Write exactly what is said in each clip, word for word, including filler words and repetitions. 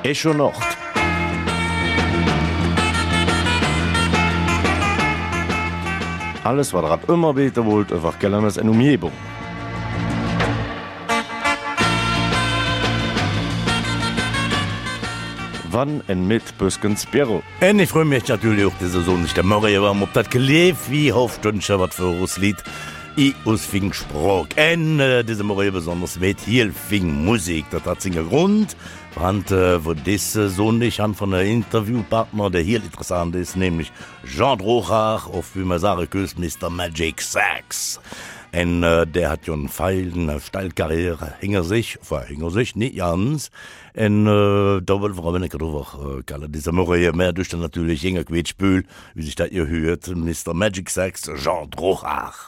Echo Nord. Alles, was ihr immer beten wollt, einfach Geländes in Umgebung. Wann en mit Büskens Büro. Und ich freue mich natürlich auch, diese Saison nicht der Morgen war, ob das gelebt, wie hofft und schon was für uns Lied. Ich aus Fing Sprach. Und äh, diese Morgen besonders mit hier Fing Musik. Das hat seinen Grund. Und äh, wo diese Sohn nicht an von einem Interviewpartner, der hier interessant ist, nämlich Jean Drochach, auf wie man sagen kann, Mister Magic Sax. Und äh, der hat ja einen Pfeil, eine Steilkarriere hinter sich, enfin, hinter sich, nicht ganz. Und äh, da wollen wir aber nicht drüber äh, diese Morgen mehr durch dann natürlich Inge Quetschbühl, wie sich das ihr hört, Mister Magic Sax, Jean Drochach.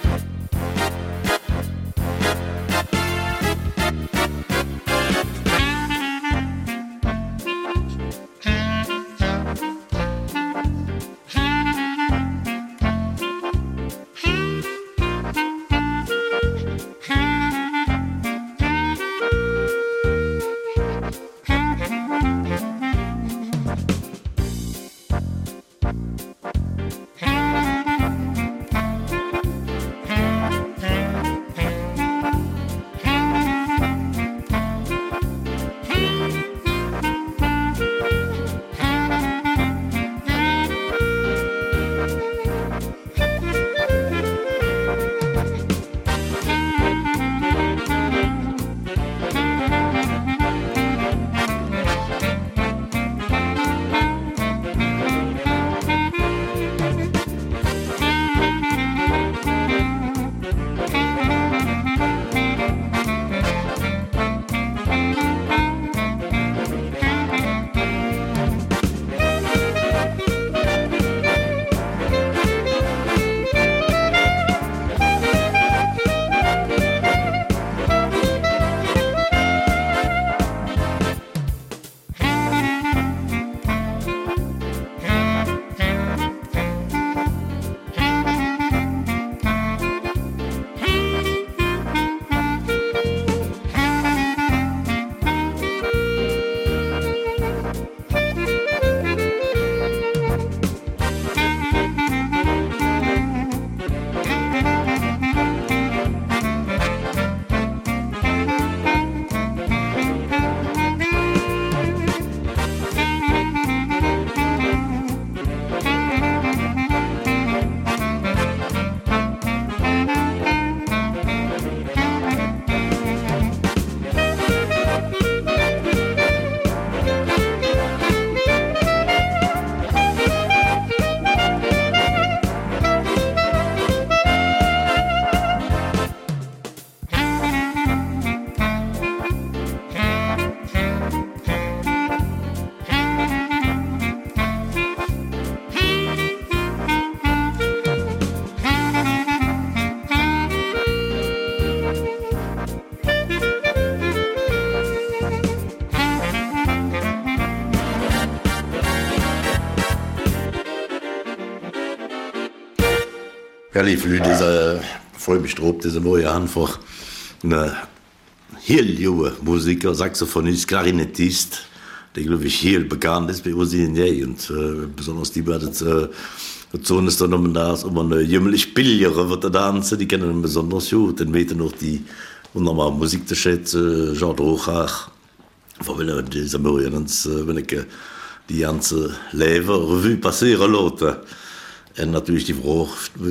Ja, liebe Leute, diese, freue mich drauf, diese neue einfach eine heel junge Musiker, Saxophonist, Klarinettist, der, glaube ich, heel bekannt ist bei uns in der und äh, besonders die werden äh, so ist dann noch da ist immer eine jünglich billigere wird der tanzen, die kennen ihn besonders gut, dann weht noch die wunderbare Musik zu schätzen, Jean Drochach, von wenn dieser Morgen uns, wenn ich die ganze Leben Revue passieren lasse. Und natürlich die Frage,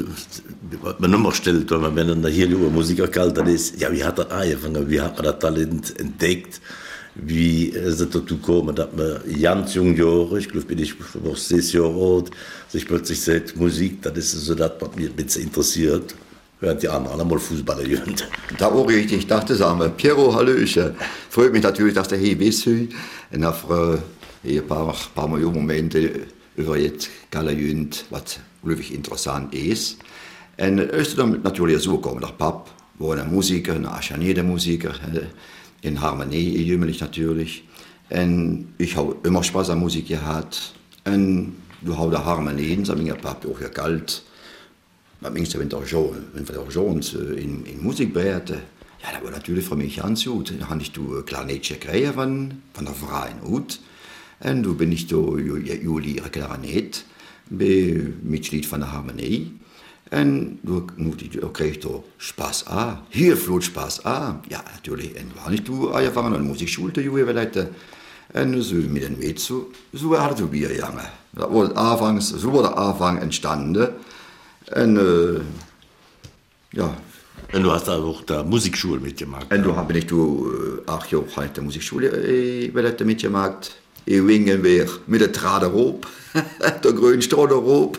was man immer stellt, wenn man wenn hier über Musiker kalt ist, ja, wie hat er angefangen, wie hat man das Talent entdeckt, wie ist es dazu gekommen, dass man ganz jung Jahre, ich glaube, bin ich noch sechs Jahre alt, sich plötzlich sagt, Musik, das ist so das, was mich ein bisschen interessiert, während die anderen einmal Fußballer sind. Da auch richtig, ich dachte, sagen wir, Piero, Hallöchen. Freut mich natürlich, dass der hier bist, und nach ein paar, paar Momente über jetzt Galajünd, was wirklich interessant ist. Und es ist dann natürlich so gekommen, der Pap war ein Musiker, ein acharnierter Musiker, in Harmonie, jünglich natürlich. Und ich habe immer Spaß an Musik gehabt. Und du hast die Harmonien, so mein Pap auch galt. Man denkt, wenn der Argent in, in Musik braucht, Ja, das war natürlich für mich ganz gut. Dann habe ich du Klarinette gekriegt von, von der Verein gut. Und du bin ich da Juli Klarinette, bin Mitglied von der Harmonie. Und du, du kriegst da Spaß an, hier flut Spaß an. Ja, natürlich, und war nicht du angefangen an der Musikschule, der Juli Leute. Und so mit dem Weg, so, so hat es wieder gegangen. Das war anfangs, so war der Anfang entstanden. Und äh, ja. Und du hast da auch der Musikschule mitgemacht. Und da bin ich du acht Jahre in der Musikschule äh, mitgemacht. Ich wingen wir mit der Traderop, der grünen Straderop.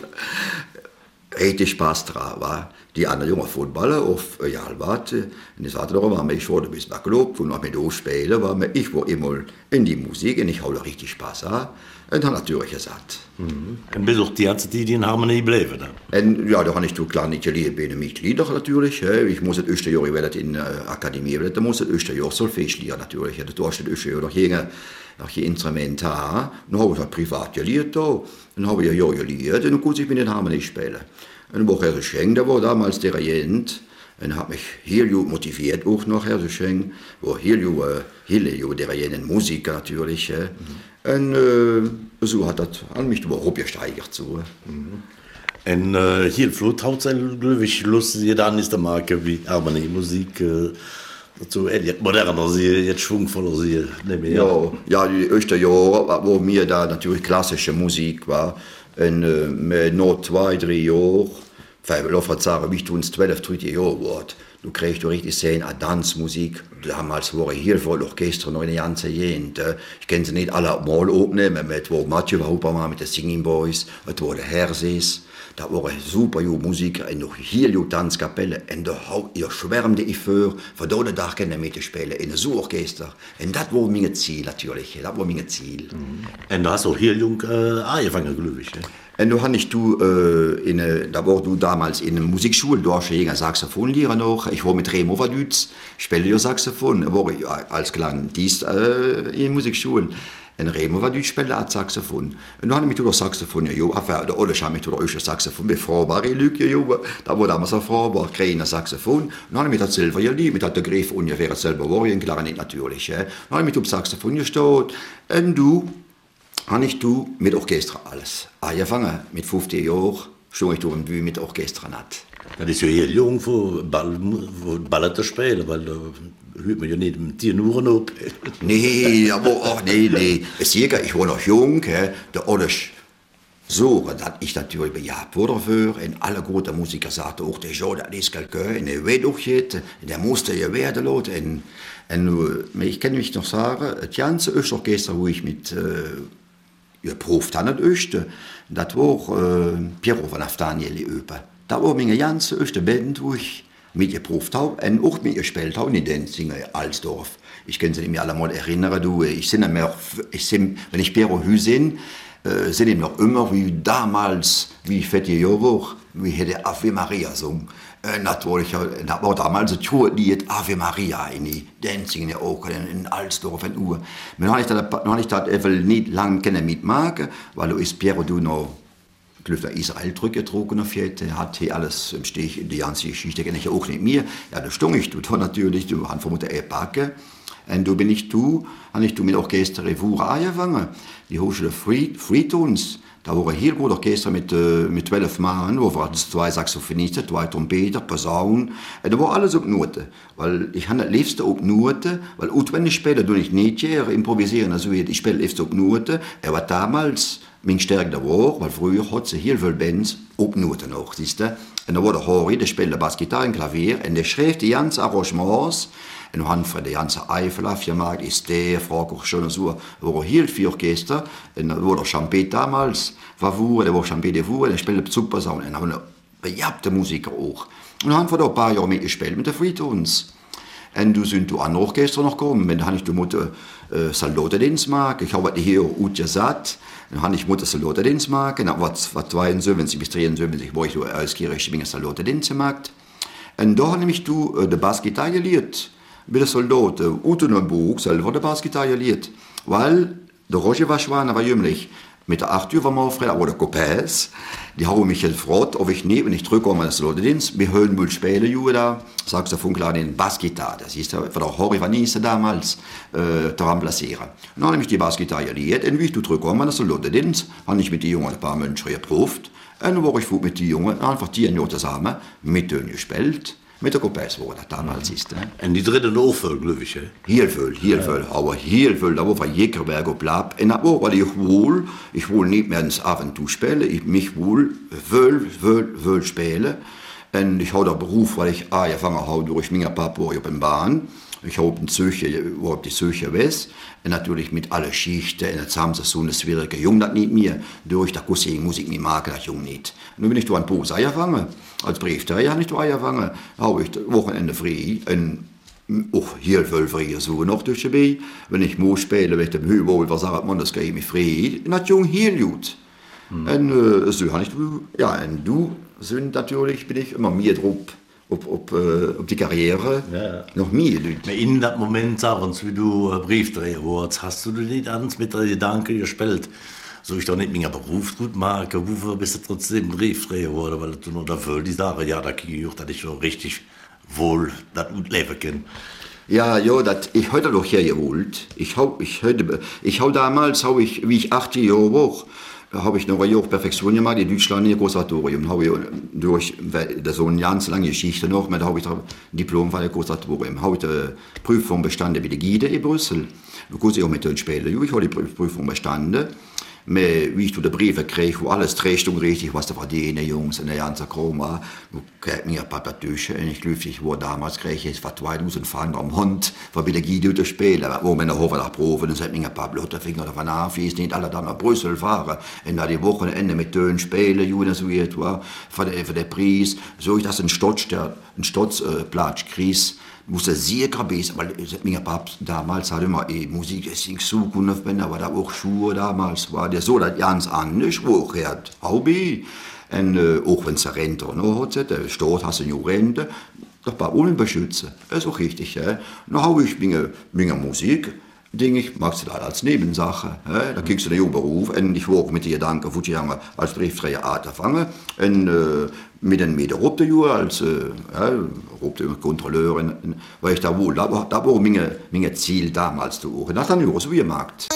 Richtig Spaß dran war. Die anderen jungen Fußballer auf Jalbad, und das hatte darum, ich wurde bis nach gelobt und mit dem Spielen war mir, ich war immer in die Musik und ich habe richtig Spaß an. Und dann natürlich gesagt. Mhm. Und bist auch die ganze Zeit in Harmonie bleiben dann? Und ja, da habe ich du klar nicht geliebt, bin Mitglied natürlich. Ich muss das erste Jahr, ich werde in der Akademie, da muss das erste Jahr Solfège lernen natürlich. Da hast du das erste Jahr noch hier nach je Instrument haben. Dann habe ich das privat gelehrt da. Dann habe ich ein Jahr gelehrt und dann konnte ich mit den Harmonie spielen. Und dann war Herr Schenk, der war damals der Regent. Und hat mich hier motiviert auch noch, Herr Schenk. War hier hier der Regent Musiker natürlich. Mhm. Und äh, so hat das an mich überhaupt gesteigert. So. Mhm. Und äh, hier Flut hat sein glücklich Lust, hier dann ist der Marke wie Harmonie Musik. Äh, So moderner sie jetzt schwungvoller sie ja, ja, die ersten Jahre, wo mir da natürlich klassische Musik war, und äh, noch zwei, drei Jahre, weil sagen, wie du uns zwölf, dreizehn Jahre wart, du kriegst du richtig sehen, a Tanzmusik. Damals war ich hier vor Orchester noch in der ganzen Jugend. Ich kenne sie nicht alle mal aufnehmen, es war Mathieu Haupermann mit den Singing Boys, es war der Herses. Das war eine super Musiker, und noch hier die Tanzkapelle. Und da schwärmte ich für, von dort Tag mitspielen in einem Orchester. Und das war mein Ziel natürlich. Das war mein Ziel. Mhm. Und du hast auch hier jung äh, angefangen, glaube ich. Ne? Und da habe ich du, äh, in, da war du damals in einer Musikschule, da hast du einen Saxophonlehrer noch. Ich war mit Remo Vaduz, spiele ja Saxophon. Da war ich als Klangdienst äh, in der Musikschule. En Remo war die spelen als Saxophon. En dan had ik toen Saxophon, ja, enfin, de ouders hadden toen ook Saxophon, bevrouwbaar, Luc, ja, dat was damals bevrouwbaar, kreeg een Saxophon. En dan had ik dat zelf geleerd, met dat de greef ongeveer hetzelfde was, en Klarinett natuurlijk. Hè. Dan had ik op Saxophon gestaan. En toen had ik toen met orchestra alles aangevangen. Met vijftien jaar stond ik toen een buur met orchestra nat. Dat is jo heel jong voor, bal, voor ballen te spelen, want uh, hört man ja nicht um tien Uhr op. Nee, aber auch nee, nee. Sicher, ich war noch jung, he, der alles so, dass ich natürlich bejaht wurde für, und alle guten Musiker sagten auch, der Joe, das ist quelqu'un, und er weiß auch jetzt, der musste ja werden lassen. Und, und ich kann mich noch sagen, das ganze Österorchester, wo ich mit äh, geprobt habe, das Öste, das war äh, Piero von Aftaniel Öpe. Das war meine ganze erste Band, wo ich mitgeprobt habe und auch mitgespielt habe in den Singen Alsdorf. Ich kann sie mir alle mal erinnern, du, ich sind mehr, ich sind, wenn ich Piero Hüseyin, äh, sind ich noch immer wie damals, wie ich vier Jahre war, wie hätte Ave Maria gesungen. Äh, natürlich, das war damals ein Tourlied Ave Maria in die Dancing auch in Alsdorf und Uhr. Aber dann habe ich das einfach nicht lange mitmachen, weil du ist Piero du noch Ich glaube, Israel zurückgetrogen auf jetzt, hat hier alles im Stich, die ganze Geschichte kenne ich auch nicht mehr. Ja, da stung ich, du natürlich, du hast vermutlich eine Backe. Und du bin ich du, habe ich du mit Orchester Revue angefangen. Die Hochschule Friedons, da war ein heel gut Orchester mit, mit zwölf Mann, wo waren zwei Saxophonisten, zwei Trompeter, Posaunen. Da war alles auf Noten. Weil ich habe das liebste auf Noten, weil auch wenn ich spiele, tue ich nicht hier improvisieren, also ich spiele liebste auf Noten. Er war damals mein Stärke da war, weil früher hat sie heel viele Bands auf Noten noch, siehst du. Und da war der Harry, der spielte Bassgitarre und Klavier, und der schrieb die ganzen Arrangements, und dann haben wir die ganze Eifel aufgemacht, ist der, frag auch schon so, da war heel viel Orchester, und da war der Champet damals, war Wur, der war Champet de Wur, der spielte super Sound, und dann haben wir bejabte Musiker auch. Und dann haben wir da ein paar Jahre mitgespielt mit den Friedons. Und du sind du an Orchester noch gekommen, dann habe ich die Mutter äh, Salotedienst gemacht, ich habe hier auch gesagt, dann habe ich Mutter Salotedienst gemacht, dann war es zweiundsiebzig bis dreiundsiebzig, wo ich als Kirche Salotedienst gemacht. Und da habe ich du äh, die Bassgitarre gelehrt, mit den Soldaten, und in einem Buch selber die Bassgitarre gelehrt, weil der Roger war schwanger, der war jünglich. Mit der Arthur war Manfred, aber der Copains, die haben mich gefragt, ob ich nicht, wenn ich zurückkomme an den Soldatendienst, wir hören wohl spielen, da. Saxophon klar den Bassgitarre, das ist von der Jorge Vanisse damals äh, daran platzieren. Dann habe ich die Bassgitarre geliehen, und wie ich zurückgekommen das Leute Dienst, habe ich mit den Jungen ein paar Menschen geprobt, und wo ich mit den Jungen einfach die Jahre zusammen mit denen gespielt, mit der Kopess, wo das damals ist. Ne? Und die dritte Auffolge, glaube ich. Heel veel, heel veel, ja. Aber heel veel, da wo von jeker Werk op bleibt. Und auch, weil ich wohl, ich wohl nicht mehr ins Abend spielen, ich mich wohl will, will, will spielen. Und ich habe den Beruf, weil ich angefangen habe durch meine Papa auf der Bahn. Ich habe in Zürich, wo ich die Zürcher weiß. Und natürlich mit allen Schichten, und jetzt haben sie so eine schwierige Jung, das nicht mehr. Durch das Cousin muss ich nicht mag, das Jung nicht. Und dann bin ich da an Pose angefangen. Als Briefträger habe ich da angefangen. Habe ich das Wochenende frei. Und auch hier viel frei so noch durch die B. Wenn ich muss spielen, wenn ich dem Höhe was sagt, man, das gehe ich mich frei. Und das Jung hier gut. Mhm. Und äh, so habe ich, ja, und du sind natürlich, bin ich immer mehr drauf. Op, op, uh, op die Karriere ja. Noch mehr Leute. In dem Moment, wie du äh, Briefträger wurdest, hast du nicht ans mit der Gedanke gespielt, so ich doch nicht meinen Beruf gut mag, wofür bist du trotzdem Briefträger geworden, weil du nur dafür die Sache, ja, da kriege ich auch, dass ich so richtig wohl das gut leben kann. Ja, ja, das, ich heute doch hier geholt. Ich habe ich heute, ich hab damals, hab ich, wie ich acht Jahre war, habe ich noch ein Jahr Perfektion gemacht in Deutschland im Konservatorium. Habe ich durch das so eine ganz lange Geschichte noch, da habe ich ein Diplom von dem Konservatorium. Habe ich eine Prüfung bestanden bei der Guide in Brüssel. Da konnte ich auch mit denen spielen. Ich habe die Prüfung bestanden. Aber wie ich die Briefe kriege, wo alles trägt und richtig, was da verdienen, Jungs, und der ganze Chroma, du kriegst mir ein paar Tische, und ich glaube, ich war damals, kriege ich war zweitausend Franken am Hund, war bei der Guide zu spielen, wo man in der Hofe nach Proben, und sagt mir ein paar Blutterfinger davon anfließen, nicht alle dann nach Brüssel fahren, und da die Wochenende mit denen spielen, Juden, so etwa, für den, für den Preis, so ich das ein Stotz, der, ein Stotzplatz kriegst, musste sehr grabes, weil mein Papa damals hatte immer eh, Musik, es ging so gut auf Bänder, aber da auch Schuhe damals war der so das ganz anders, wo auch er hat Hobby, und äh, auch wenn es eine Rente noch hat, der Staat hat eine Rente, das war ohne beschützen, das ist auch richtig, ja. Dann habe ich meine, meine Musik, Ding, ich mag es als Nebensache, ja. Da kriegst du einen jungen Beruf, und ich war mit den Gedanken, wo ich als Briefträger angefangen, und äh, mit den Meter Rupte als äh, ja, Rupte Kontrolleurin, weil ich da wohl, da war, da war mein, mein Ziel damals zu machen. Das dann so wie gemacht.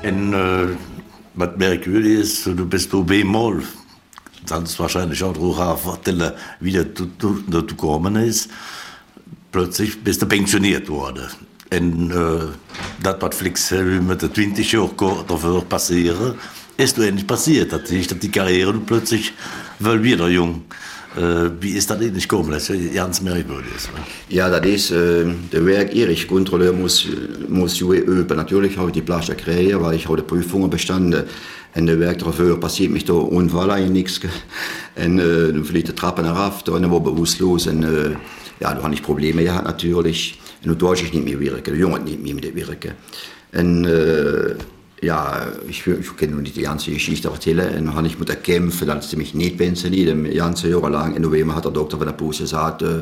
Und äh, was merkwürdig ist, du bist du B-Moll. Das ist wahrscheinlich auch darauf vertellen, wie das dazu gekommen ist. Plötzlich bist du pensioniert worden. Und äh, das, was flexibel mit den zwanzig Jahren dafür passieren, ist du endlich passiert. Das ist, dass die Karriere und plötzlich will wieder jung. Äh, wie ist das eigentlich gekommen? Das ist ganz merkwürdig. Ja, das ist äh, der Werk Erich Kontrolleur muss muss üben. Natürlich habe ich die Plasche kriegen, weil ich habe die Prüfungen bestanden. Und der Werk dafür passiert mich da Unfall eigentlich nichts. Und äh, dann fliegt die Treppe herab, dann war bewusstlos. Und äh, ja, da habe ich Probleme gehabt natürlich. Und da ich nicht mehr wirken, der Junge nicht mehr mit wirken. Und äh, ja, ich, ich kann nur nicht die ganze Geschichte erzählen. Und dann habe ich mit der kämpfen, dass sie mich nicht pensionieren. Die ganze Jahre lang. In November hat der Doktor von der Puse gesagt, äh,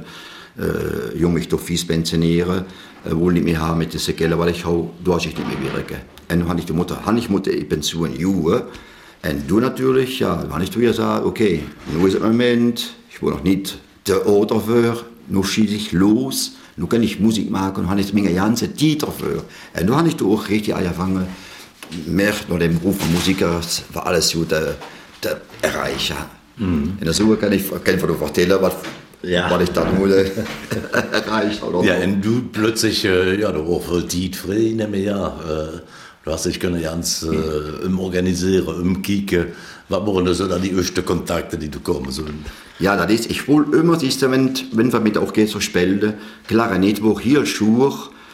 äh, Junge, ich darf fies pensionieren. Äh, wohl nicht mehr haben mit den Sekellen, weil ich auch durch nicht mehr wirken. Und dann habe ich die Mutter, habe ich Mutter in Pension Juhe. Und du natürlich, ja, dann habe ich gesagt, okay, nun ist der Moment, ich will noch nicht der Ort dafür, nun schieße ich los, nun kann ich Musik machen und habe ich meine ganze Zeit dafür. Und dann habe ich auch richtig angefangen, mehr nach dem Beruf von Musiker war alles gut äh, zu erreichen. Mhm. Und so kann ich, kann ich dir erzählen, was, ja. was ich dann nur äh, erreicht habe. Ja, und du plötzlich, äh, ja, du warst voll Zeit frei, nämlich ja, äh, du hast dich können ganz äh, um organisieren, umkicken. Was waren so dann die ersten Kontakte, die du kommen sollen? Ja, das ist, ich will immer, wenn, wenn wir mit auch geht so spielen, Klarinett, wo hier Schuhe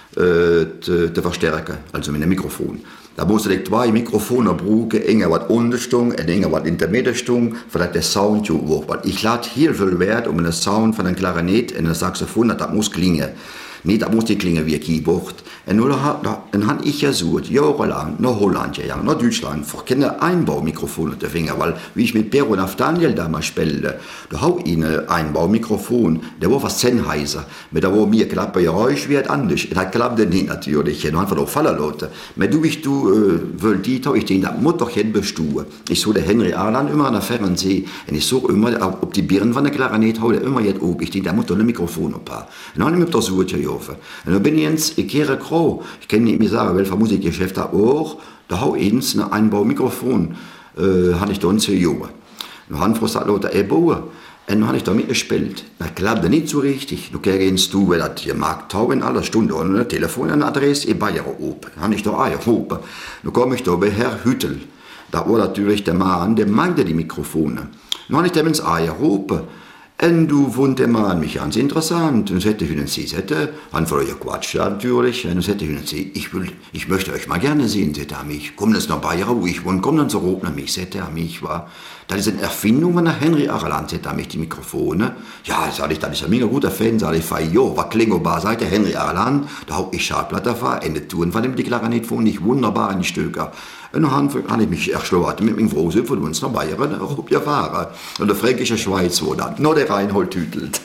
äh, zu, zu verstärken, also mit einem Mikrofon. Da musst du zwei Mikrofone brauchen, enger was Unterstung, enger was in der Mittelstung, vielleicht der Sound gut wird. Ich lade hier viel Wert um den Sound von einem Klarinett und einem Saxophon, das muss klingen. Nicht, das muss nicht klingen wie ein Keyboard. Und dann habe ich gesucht, jahrelang, nach Holland gegangen, nach Deutschland, für keine Einbaumikrofone zu finden, weil, wie ich mit Pero Naftaniel damals spielte, da habe ich ein Einbaumikrofon, der war was Sennheiser, mit der war mir klappt bei euch wie anders. Das klappte nicht natürlich, ich habe einfach fallen lassen. Aber du, ich, du, äh, will die, ich denke, das muss doch hin bestuhen. Ich so der Henry Arland immer an der Fernsehen, und ich so immer, ob die Birnen von der Klarinett haut, immer jetzt oben. Ich denke, da muss doch ein Mikrofon haben. Und dann habe ich mir das so geholfen. Und dann bin ich jetzt, ich kehre Kroh. Ich kann nicht mehr sagen, welcher Musikgeschäft da auch. Da habe ich jetzt ein Einbaumikrofon, äh, habe ich da zu Jungen. Dann habe ich gesagt, Leute, ey, bauen. Und dann habe ich da mitgespielt. Das klappte nicht so richtig. Du kennst du, weil das hier mag tau in aller Stunde und eine Telefonadresse in Bayern oben. Dann habe ich da angehoben. Dann komme ich da bei Herr Hüttel. Da war natürlich der Mann, der meinte die Mikrofone. Dann habe ich dem ins Ei gehoben. Und du fand der Mann mich ganz interessant. Und sagte ich, sie sagte, han vor euch Quatsch natürlich. Und sagte ich, ich will, ich möchte euch mal gerne sehen, sagte er mich. Komm das nach Bayern, wo ich wohne, komm dann so oben an mich, sagte er mich, war. Das ist eine Erfindung von der Henry Arland, sagte er mich, die Mikrofone. Ja, sag ich, das ist ein mega guter Fan, sag ich, jo, was klingt bar, sagte Henry Arland, da hab ich Schallplatte vor, Ende Touren von dem die Klarinett von nicht wunderbar in die Stücke. Und dann habe ich mich erschlossen mit dem Großen von uns nach Bayern, auch gefahren. Und der fränkische Schweiz, wo dann noch der Reinhold tütelt.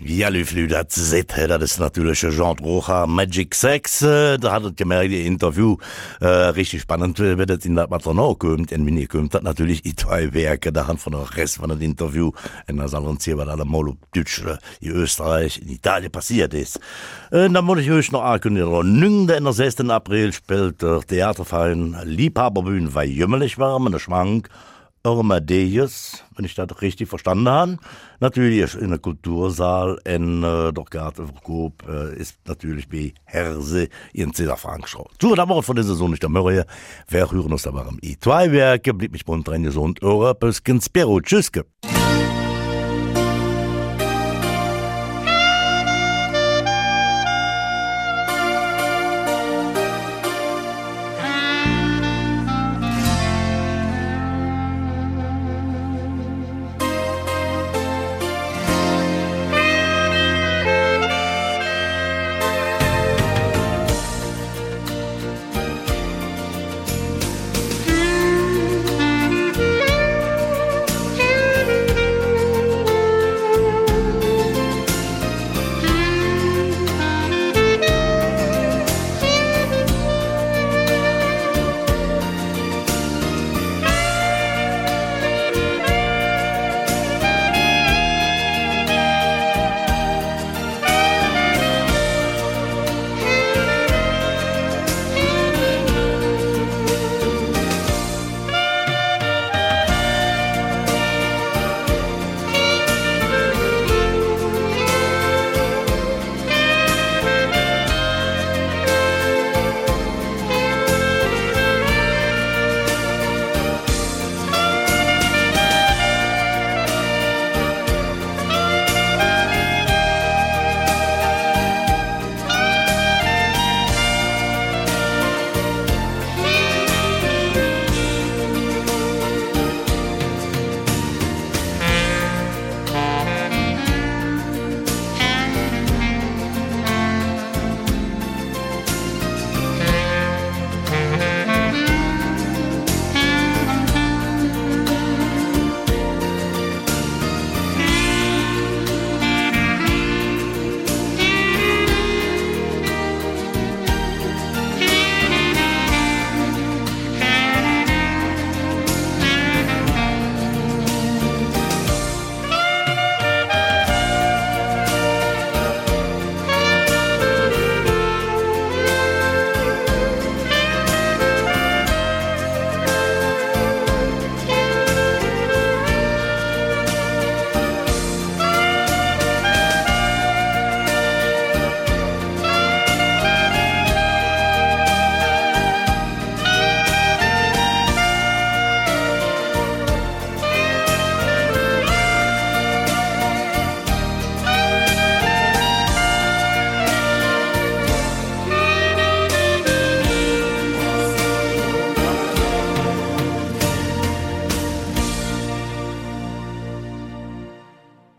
Ja, Lüflü, das seht ihr, das ist natürlich Jean Rocha Magic Sex. Äh, da hat es gemerkt, die Interview äh, richtig spannend, wie das in das Matronau kommt. Und wenn ihr kommt, das natürlich die zwei Werke, da haben von der Rest von dem Interview, und das soll uns hier, was alle mal auf Deutsch, in Österreich, in Italien passiert ist. Äh, dann muss ich euch noch ankündigen, der am sechsten April spielt der Theaterverein Liebhaberbühne bei Jümmelig warm, in der Schwank. Amadeus, wenn ich das richtig verstanden habe. Natürlich in der Kultursaal und äh, der Gartenverkauf äh, ist natürlich bei Herse in Cäsar Frank-Schau. So, da war von der Saison nicht der Mörrier. Wer hören uns aber im I zwei Werke, blieb mich bunt dran gesund. Eure Pösken Spero. Tschüsske.